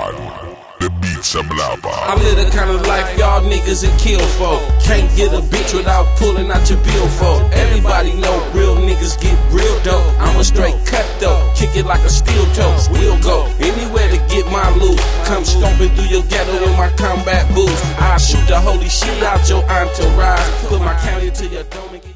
The beats are blabber. I live the kind of life y'all niggas would kill for. Can't get a bitch without pulling out your billfold. Everybody know real niggas get real dope. I'm a straight cutthroat, kick it like a steel toe. We'll go anywhere to get my loot. Come stomping through your ghetto with my combat boots. I shoot the holy shit out your entourage. Put my county to your dome and get